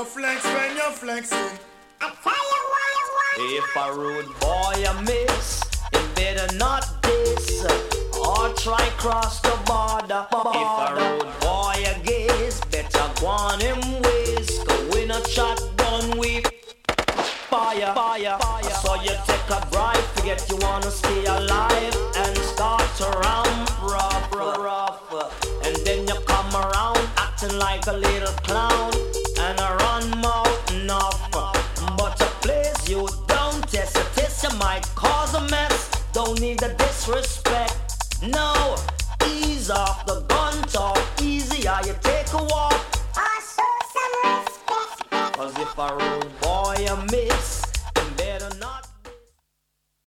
no flex when you're flexing. I tell you why. If a rude boy a miss, he better not diss or try cross the border. If a rude boy a gaze, better go on him ways. Go in a shotgun with fire. So you take a drive, forget you wanna stay alive, and start to ramp rough. And then you come around acting like a little clown and a run mouth off. But to please you, don't test it. Test you might cause a mess. Don't need the disrespect. No, ease off the gun talk. Easy, how you take a walk. Oh, show some respect. Cause if a rude boy a miss,